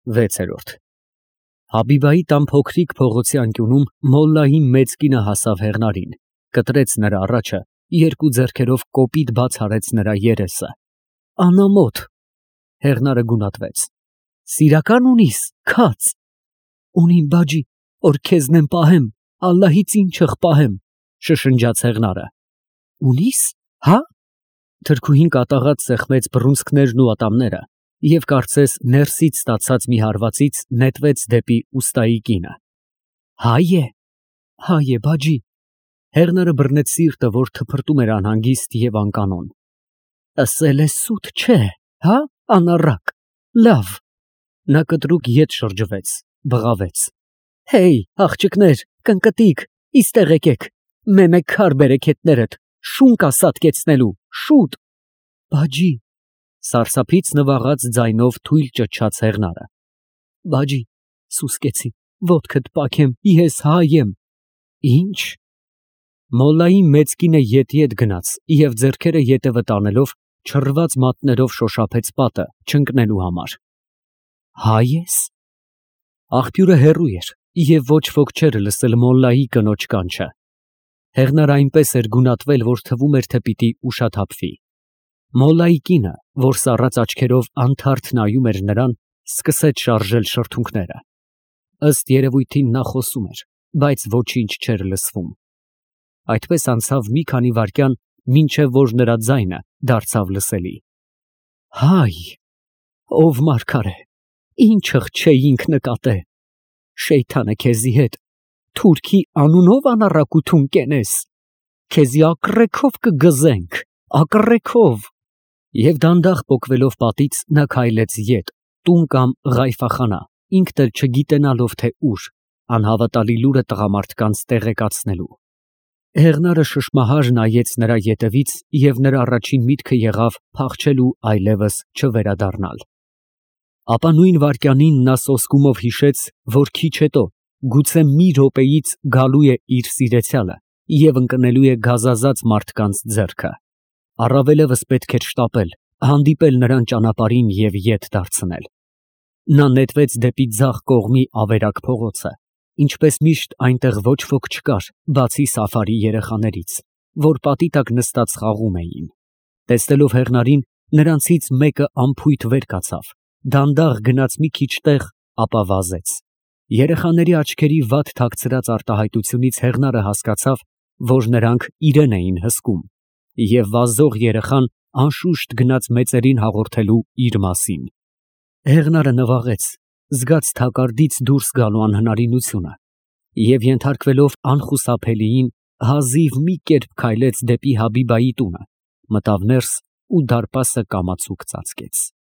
6-րդ Հաբիբայի տան փոքրիկ փողոցի անկյունում մոլլայի մեծ կինը հասավ Հեղնարին, կտրեց նրա առաջը, երկու ձեռքերով կոպիտ բաց արեց նրա երեսը։ Անամոթ։ Հեղնարը գունատվեց։ Սիրական ունիս, քաց։ Ունիմ բաջի, որ քեզնեմ պահեմ, Ալլահից ինչըղ պահեմ, շշնջաց Հեղնարը։ Ունիս, հա։ Թրքուհին կատաղած սեղմեց բռունցքներն ու ատամները և կարծես ներսից ստացած մի հարվածից նետվեց դեպի ուստայի կինը։ Հայ է բաջի։ Հեղնարը բռնեց սիրտը, որ թփրտում էր անհանգիստ և անկանոն։ Ասել է սուտ չէ, հա, անառակ, լավ։ Նա կտրուկ ետ շրջվեց, բղավեց։ Հեյ, աղջիկներ, կնկտիկ, իստեղ եկեք, մեմեկ քար բերեք հետներդ, շուն կա սատկեցնելու, շուտ։ Բաջի, սարսափից նվաղած ձայնով թույլ ճչաց Հեղնարը։ Բաջի, սուսկեցի, ոտքդ պաքեմ, ես հայ եմ։ Ինչ։ Մոլլայի մեծ կինը ետ գնաց և ձեռքերը ետևը տանելով չռված մատներով շոշափեց պատը չընկնելու համար։ Հայ ես։ Աղբյուրը հեռու էր և ոչ ոք չէր լսել մոլլայի կնոջ կանչը։ Հեղնարը այնպես էր գունատվել, որ թվում էր, թե պիտի ուշաթափվի։ Մոլլայի կինը, որ սառած աչքերով անթարթ նայում էր նրան, սկսեց շարժել շրթունքները։ Ըստ երևույթին նա խոսում էր, բայց ոչինչ չէր լսվում։ Այդպես անցավ մի քանի վայրկյան, մինչև որ նրա ձայնը դարձավ լսելի։ Հայ, ով մարգարե, ինչըղ չէինք նկատե։ Շեյթանը քեզի հետ, թուրքի անունով անառակություն կենես, քեզի ակռեքով կգզենք, ակռեքով։ Եվ դանդաղ պոկվելով պատից նա քայլեց ետ, տուն կամ ղայֆախանա, ինքն էլ չգիտենալով թե ուր, անհավատալի լուրը տղամարդկանց տեղեկացնելու։ Հեղնարը շշմահար նայեց նրա ետևից և նրա առաջին միտքը եղավ փախչել ու այլևս չվերադառնալ։ Ապա նույն վայրկյանին նա սոսկումով հիշեց, որ քիչ հետո, գուցե մի րոպեից գալու է իր սիրեցյալը և ընկնելու է գազազած մարդկանց ձեռքը։ Առավելևս պետք էր շտապել, հանդիպել նրան ճանապարհին և ետ դարձնել։ Նա նետվեց դեպի ձախ կողմի ավերակ փողոցը, ինչպես միշտ այնտեղ ոչ ոք չկար, բացի Սաֆարի երեխաներից, որ պատի տակ նստած խաղում էին։ Տեսնելով Հեղնարին, նրանցից մեկը անփույթ վեր կացավ, դանդաղ գնաց մի քիչ տեղ, ապա վազեց։ Երեխաների աչքերի վատ թաքցրած արտահայտությունից Հեղնարը հասկացավ, որ նրանք իրեն էին հսկում, և վազող երեխան անշուշտ գնաց մեծերին հաղորդելու իր մասին։ Հեղնարը նվաղեց, զգաց թակարդից դուրս գալու անհնարինությունը և ենթարկվելով անխուսափելիին հազիվ մի կերպ քայլեց դեպի Հաբիբայի տունը, մտավ ներս ու դարպասը կամացուկ ծածկեց։